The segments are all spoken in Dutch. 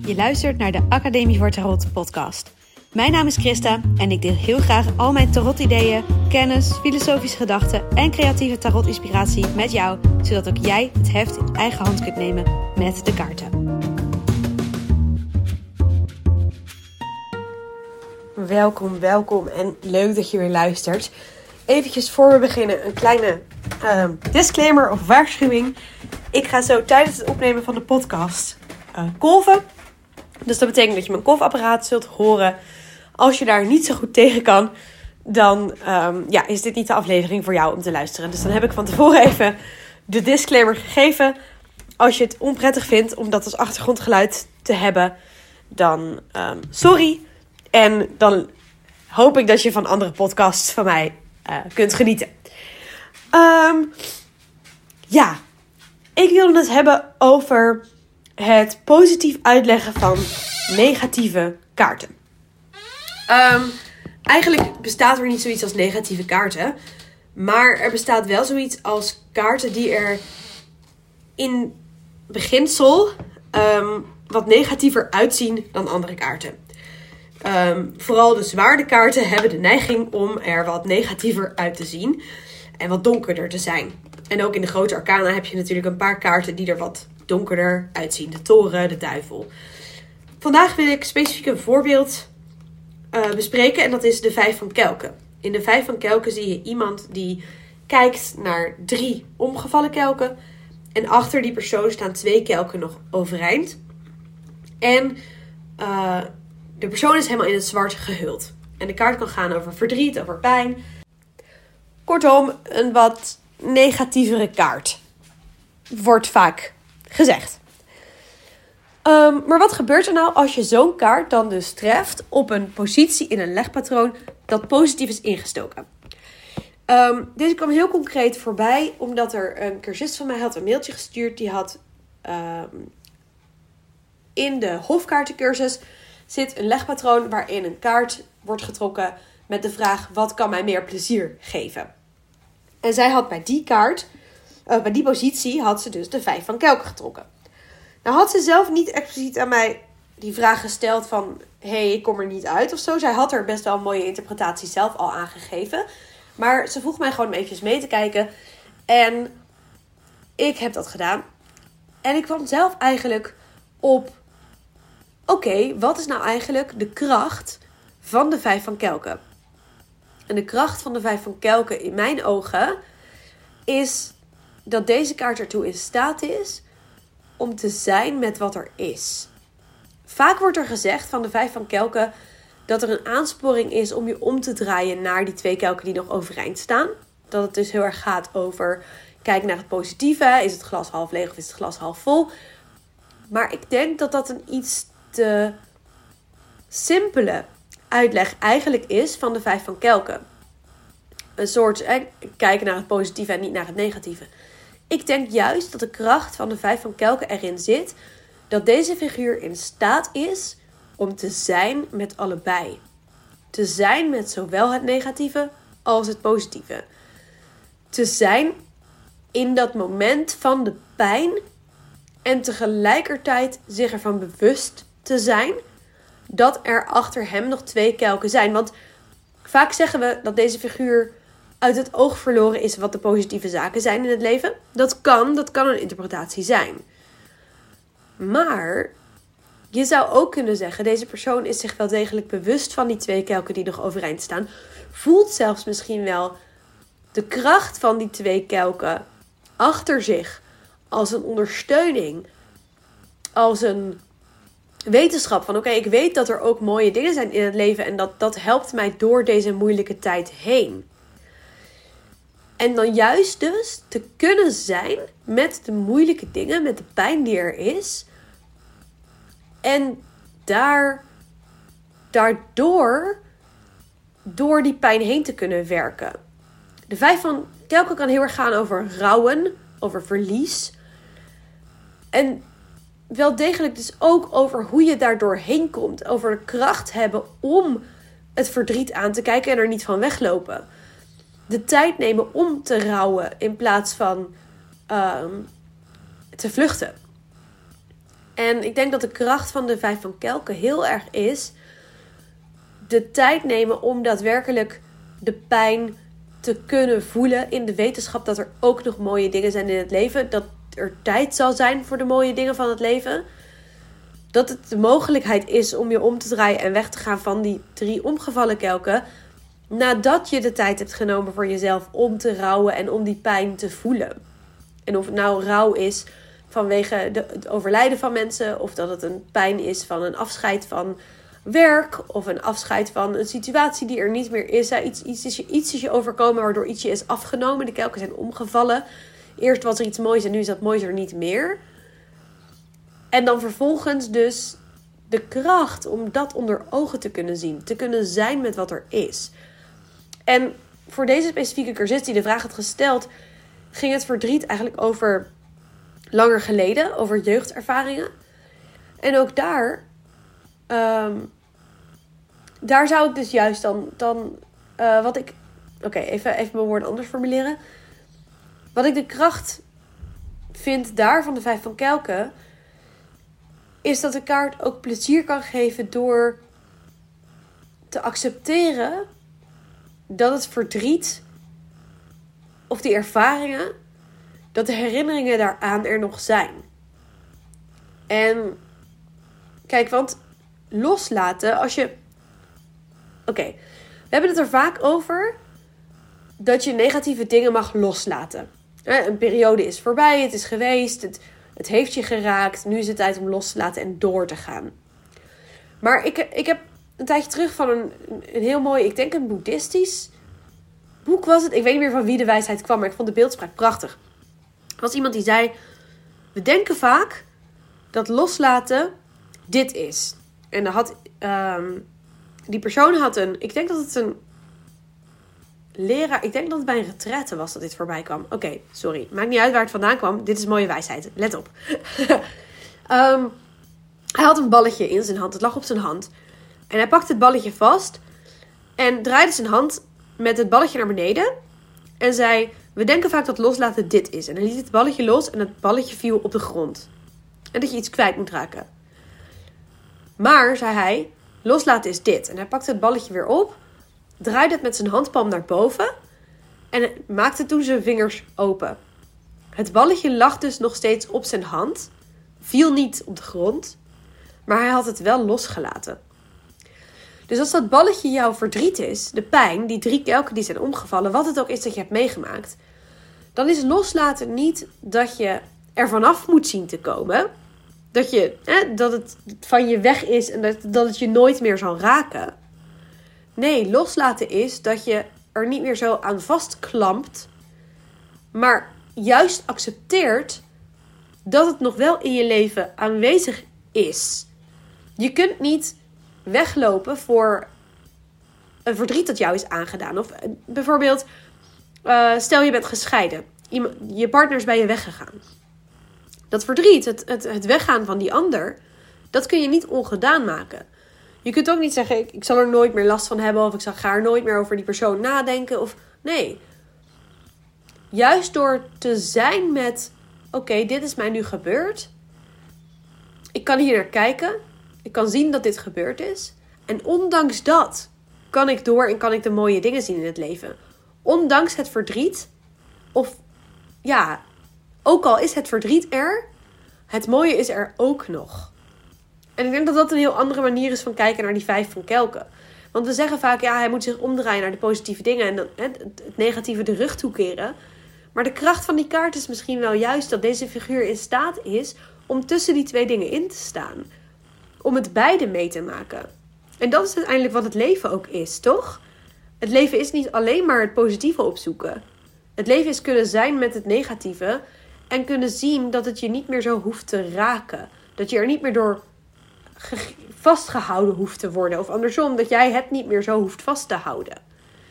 Je luistert naar de Academie voor Tarot podcast. Mijn naam is Christa en ik deel heel graag al mijn tarot-ideeën, kennis, filosofische gedachten en creatieve tarot-inspiratie met jou, zodat ook jij het heft in eigen hand kunt nemen met de kaarten. Welkom en leuk dat je weer luistert. Eventjes voor we beginnen een kleine disclaimer of waarschuwing. Ik ga zo tijdens het opnemen van de podcast kolven. Dus dat betekent dat je mijn kolfapparaat zult horen. Als je daar niet zo goed tegen kan, dan is dit niet de aflevering voor jou om te luisteren. Dus dan heb ik van tevoren even de disclaimer gegeven. Als je het onprettig vindt om dat als achtergrondgeluid te hebben, dan sorry. En dan hoop ik dat je van andere podcasts van mij kunt genieten. Ik wilde het hebben over het positief uitleggen van negatieve kaarten. Eigenlijk bestaat er niet zoiets als negatieve kaarten. Maar er bestaat wel zoiets als kaarten die er in beginsel wat negatiever uitzien dan andere kaarten. Vooral de zwaardekaarten hebben de neiging om er wat negatiever uit te zien. En wat donkerder te zijn. En ook in de grote arcana heb je natuurlijk een paar kaarten die er wat donkerder uitzien. De toren, de duivel. Vandaag wil ik specifiek een voorbeeld bespreken. En dat is de 5 van kelken. In de 5 van kelken zie je iemand die kijkt naar 3 omgevallen kelken. En achter die persoon staan 2 kelken nog overeind. En de persoon is helemaal in het zwart gehuld. En de kaart kan gaan over verdriet, over pijn. Kortom, een wat negatievere kaart. Wordt vaak gezegd. Maar wat gebeurt er nou als je zo'n kaart dan dus treft op een positie in een legpatroon dat positief is ingestoken? Deze kwam heel concreet voorbij, omdat er een cursist van mij had een mailtje gestuurd. Die had in de hofkaartencursus zit een legpatroon waarin een kaart wordt getrokken met de vraag: wat kan mij meer plezier geven? En zij had bij die kaart, bij die positie, had ze dus de 5 van kelken getrokken. Nou had ze zelf niet expliciet aan mij die vraag gesteld van: hey, ik kom er niet uit of zo. Zij had er best wel een mooie interpretatie zelf al aangegeven. Maar ze vroeg mij gewoon om eventjes mee te kijken. En ik heb dat gedaan. En ik kwam zelf eigenlijk op: oké, wat is nou eigenlijk de kracht van de 5 van kelken? En de kracht van de 5 van kelken in mijn ogen is dat deze kaart ertoe in staat is om te zijn met wat er is. Vaak wordt er gezegd van de 5 van kelken dat er een aansporing is om je om te draaien naar die 2 kelken die nog overeind staan. Dat het dus heel erg gaat over kijken naar het positieve. Is het glas half leeg of is het glas half vol? Maar ik denk dat dat een iets te simpele uitleg eigenlijk is van de 5 van kelken. Een soort kijken naar het positieve en niet naar het negatieve. Ik denk juist dat de kracht van de 5 van kelken erin zit dat deze figuur in staat is om te zijn met allebei. Te zijn met zowel het negatieve als het positieve. Te zijn in dat moment van de pijn en tegelijkertijd zich ervan bewust te zijn dat er achter hem nog 2 kelken zijn. Want vaak zeggen we dat deze figuur uit het oog verloren is wat de positieve zaken zijn in het leven. Dat kan een interpretatie zijn. Maar je zou ook kunnen zeggen, deze persoon is zich wel degelijk bewust van die 2 kelken die nog overeind staan. Voelt zelfs misschien wel de kracht van die 2 kelken achter zich als een ondersteuning. Als een wetenschap van oké, ik weet dat er ook mooie dingen zijn in het leven en dat helpt mij door deze moeilijke tijd heen. En dan juist dus te kunnen zijn met de moeilijke dingen, met de pijn die er is. En daardoor door die pijn heen te kunnen werken. De 5 van kelken kan heel erg gaan over rouwen, over verlies. En wel degelijk dus ook over hoe je daardoor heen komt. Over de kracht hebben om het verdriet aan te kijken en er niet van weglopen. De tijd nemen om te rouwen in plaats van te vluchten. En ik denk dat de kracht van de 5 van Kelken heel erg is de tijd nemen om daadwerkelijk de pijn te kunnen voelen in de wetenschap dat er ook nog mooie dingen zijn in het leven. Dat er tijd zal zijn voor de mooie dingen van het leven. Dat het de mogelijkheid is om je om te draaien en weg te gaan van die 3 omgevallen kelken. Nadat je de tijd hebt genomen voor jezelf om te rouwen en om die pijn te voelen. En of het nou rouw is vanwege het overlijden van mensen. Of dat het een pijn is van een afscheid van werk. Of een afscheid van een situatie die er niet meer is. Iets is je overkomen waardoor iets je is afgenomen. De kelken zijn omgevallen. Eerst was er iets moois en nu is dat moois er niet meer. En dan vervolgens dus de kracht om dat onder ogen te kunnen zien. Te kunnen zijn met wat er is. En voor deze specifieke cursist die de vraag had gesteld, ging het verdriet eigenlijk over langer geleden. Over jeugdervaringen. En ook daar zou ik dus juist dan wat ik... Oké, even mijn woorden anders formuleren. Wat ik de kracht vind daar van de 5 van Kelken, is dat de kaart ook plezier kan geven door te accepteren dat het verdriet of die ervaringen, dat de herinneringen daaraan er nog zijn. En kijk, want loslaten, als je... Oké, we hebben het er vaak over dat je negatieve dingen mag loslaten. Een periode is voorbij, het is geweest, het heeft je geraakt. Nu is het tijd om los te laten en door te gaan. Maar ik heb een tijdje terug van een heel mooi, ik denk een boeddhistisch boek was het. Ik weet niet meer van wie de wijsheid kwam, maar ik vond de beeldspraak prachtig. Er was iemand die zei, we denken vaak dat loslaten dit is. En dan had die persoon had ik denk dat het een leraar, ik denk dat het bij een retraite was dat dit voorbij kwam. Oké, sorry. Maakt niet uit waar het vandaan kwam. Dit is mooie wijsheid. Let op. Hij had een balletje in zijn hand. Het lag op zijn hand. En hij pakte het balletje vast. En draaide zijn hand met het balletje naar beneden. En zei, we denken vaak dat loslaten dit is. En hij liet het balletje los en het balletje viel op de grond. En dat je iets kwijt moet raken. Maar, zei hij, loslaten is dit. En hij pakte het balletje weer op. Draaide het met zijn handpalm naar boven. En maakte toen zijn vingers open. Het balletje lag dus nog steeds op zijn hand. Viel niet op de grond. Maar hij had het wel losgelaten. Dus als dat balletje jouw verdriet is, de pijn, die 3 kelken die zijn omgevallen, wat het ook is dat je hebt meegemaakt, dan is loslaten niet dat je er vanaf moet zien te komen. Dat het van je weg is en dat het je nooit meer zal raken. Nee, loslaten is dat je er niet meer zo aan vastklampt, maar juist accepteert dat het nog wel in je leven aanwezig is. Je kunt niet weglopen voor een verdriet dat jou is aangedaan. Of bijvoorbeeld, stel je bent gescheiden. Je partner is bij je weggegaan. Dat verdriet, het weggaan van die ander, dat kun je niet ongedaan maken. Je kunt ook niet zeggen, ik zal er nooit meer last van hebben, of ik ga er nooit meer over die persoon nadenken. Nee. Juist door te zijn met, oké, dit is mij nu gebeurd. Ik kan hier naar kijken. Ik kan zien dat dit gebeurd is. En ondanks dat kan ik door en kan ik de mooie dingen zien in het leven. Ondanks het verdriet. Of ja, ook al is het verdriet er, het mooie is er ook nog. En ik denk dat dat een heel andere manier is van kijken naar die 5 van Kelken. Want we zeggen vaak, ja, hij moet zich omdraaien naar de positieve dingen en dan het negatieve de rug toekeren. Maar de kracht van die kaart is misschien wel juist dat deze figuur in staat is om tussen die 2 dingen in te staan. Om het beide mee te maken. En dat is uiteindelijk wat het leven ook is, toch? Het leven is niet alleen maar het positieve opzoeken. Het leven is kunnen zijn met het negatieve en kunnen zien dat het je niet meer zo hoeft te raken. Dat je er niet meer door vastgehouden hoeft te worden. Of andersom, dat jij het niet meer zo hoeft vast te houden.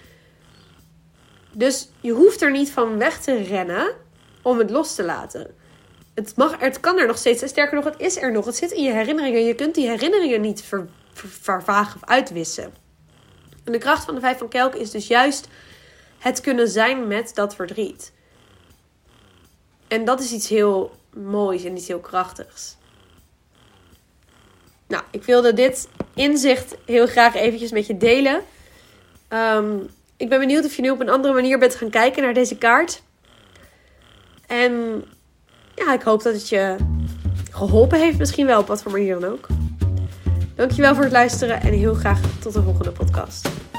Dus je hoeft er niet van weg te rennen om het los te laten. Het kan er nog steeds. Sterker nog, het is er nog. Het zit in je herinneringen. Je kunt die herinneringen niet vervagen of uitwissen. En de kracht van de 5 van Kelken is dus juist het kunnen zijn met dat verdriet. En dat is iets heel moois en iets heel krachtigs. Nou, ik wilde dit inzicht heel graag eventjes met je delen. Ik ben benieuwd of je nu op een andere manier bent gaan kijken naar deze kaart. En ja, ik hoop dat het je geholpen heeft misschien wel, op wat voor manier dan ook. Dankjewel voor het luisteren en heel graag tot de volgende podcast.